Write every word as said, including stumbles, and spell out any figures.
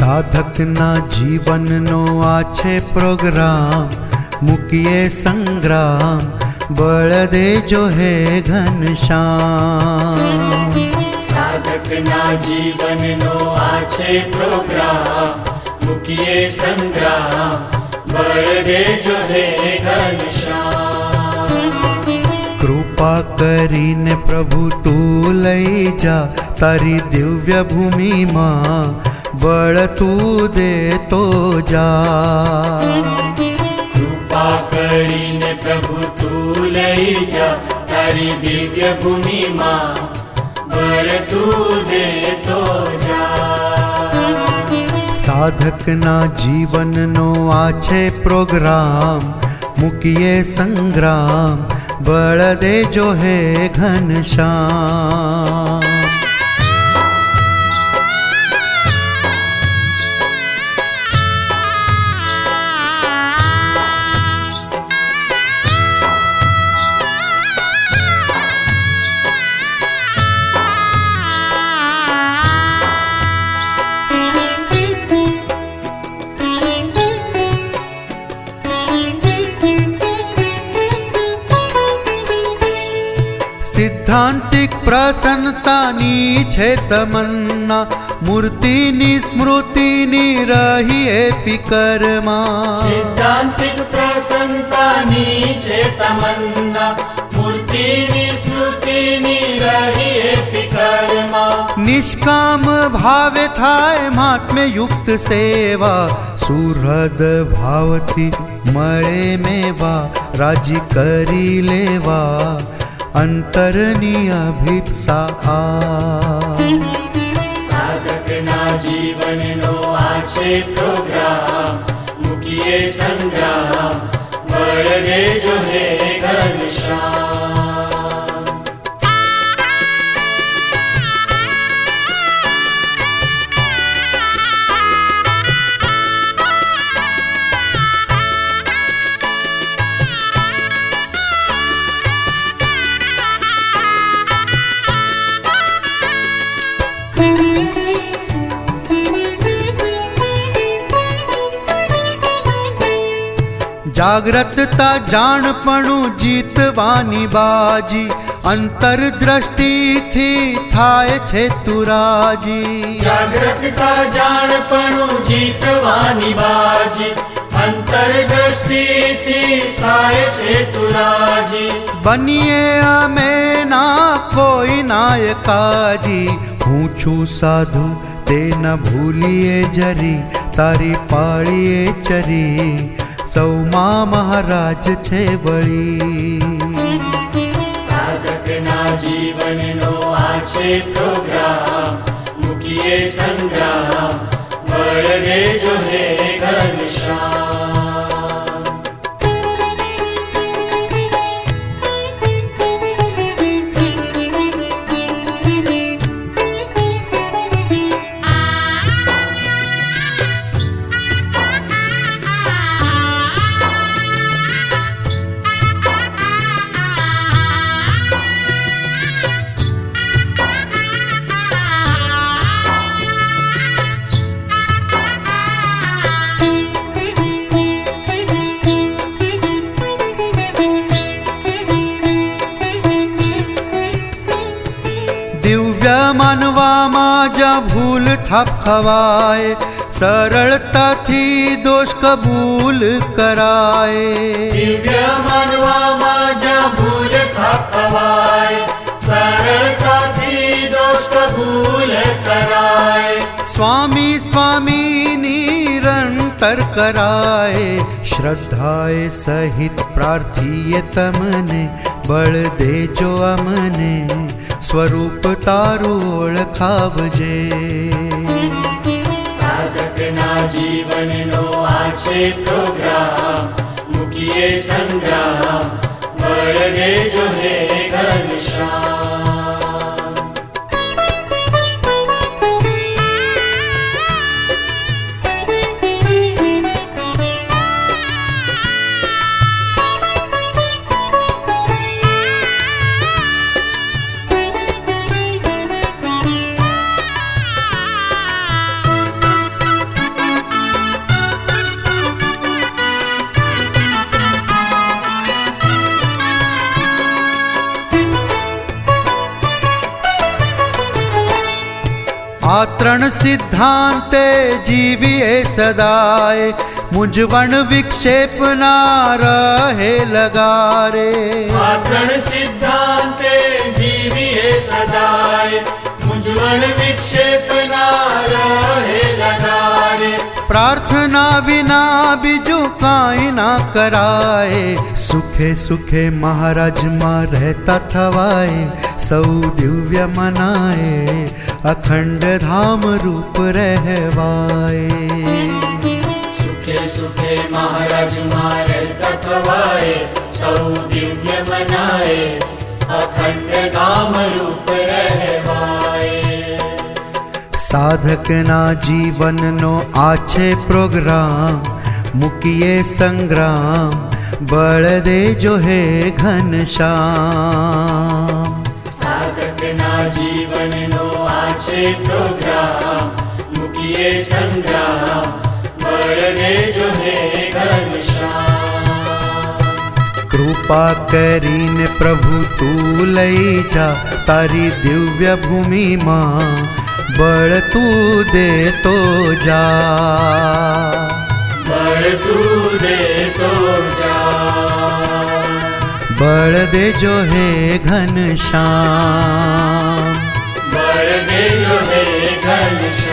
સાધકના જીવનનો આ છે પ્રોગ્રામ, મૂકીએ સંગ્રામ, બળ દેજો હે ઘનશ્યામ. સાધકના જીવનનો આ છે પ્રોગ્રામ, મૂકીએ સંગ્રામ, બળ દેજો હે ઘનશ્યામ. કૃપા કરીને પ્રભુ તું લઈ જા તારી દિવ્ય ભૂમિમાં, બળ તું દેતો જા. કૃપા કરીને પ્રભુ તું લઈ જા તારી દિવ્ય ભૂમિમાં, બળ તું દેતો જા. સાધકના જીવનનો આ છે પ્રોગ્રામ, મૂકીએ સંગ્રામ, બળ દેજો હે ઘનશ્યામ. સિદ્ધાંતિક પ્રસન્નતાની છે તમન્ના, મૂર્તિની સ્મૃતિની રહીએ ફિકરમાં. સિદ્ધાંતિક પ્રસન્નતાની છે તમન્ના, મૂર્તિની સ્મૃતિની રહીએ ફિકરમાં. નિષ્કામ ભાવે થાય મહાત્મ્ય યુક્ત સેવા, સુહૃદ ભાવથી મળે મેવા, રાજી કરી લેવા અંતરની અભિપ્સા આ. સાધકના જીવનનો આ છે પ્રોગ્રામ, મૂકીએ સંગ્રામ, બળ દેજો હે ઘનશ્યામ. જાગ્રતતા જાણપણું જીતવાની બાજી, અંતરદ્રષ્ટિથી થાય છે તુરાજી. જાગ્રતતા જાણપણું જીતવાની બાજી, અંતરદ્રષ્ટિથી થાય છે તુરાજી. બનીએ અમે ના કોઈ નાયકાજી, હું છું સાધુ તે ન ભૂલીએ જરી, તારી પાળીએ ચરી, સૌમાં મહારાજ છે વળી. સાધકના જીવનનો આ છે પ્રોગ્રામ, મૂકીએ સંગ્રામ, બળ દેજો હે ઘનશ્યામ. દિવ્ય માનવામાં જ્યાં ભૂલ થાપ ખવાય, સરળતાથી દોષ કબૂલ કરાય. દિવ્ય માનવામાં જ્યાં ભૂલ થાપ ખવાય, સરળતાથી દોષ કબૂલ કરાય. સ્વામી સ્વામી નિરંતર કરાય, શ્રદ્ધાએ સહિત પ્રાર્થીએ તમને, બળ દેજો અમને, સ્વરૂપ તારું ઓળખાવજે. સાધકના જીવનનો આ છે પ્રોગ્રામ, મૂકીએ સંગ્રામ, બળ દેજો હે ઘનશ્યામ. आतरण सिद्धांते जीविए सदाए, मुंजवण विक्षेप ना रहे लगारे। आतरण सिद्धांते जीविए सदाए, मुंजवण विक्षेप ना रहे लगारे। प्रार्थना विना बिजु काई ना कराए, सुखे सुखे महाराज मां रहता थवाए। सौ दिव्य मनाए, अखंड धाम रूप रहवाए। सुखे सुखे महाराज मां रहता थवाए, सौ दिव्य मनाए, अखंड धाम रूप रहवाए। साधक ना जीवन नो आछे प्रोग्राम, मुकिए संग्राम बल दे जो है घनश्याम। साधक ना जीवन नो आछे प्रोग्राम, मुकिए संग्राम बल दे जो है घनश्याम। कृपा करीने प्रभु तू लई जा, तारी दिव्य भूमि मां बड़ तू दे तो जा। बड़ तू दे तो जा, बड़ दे जो है घनश्याम। बड़ दे जो है घनश्याम।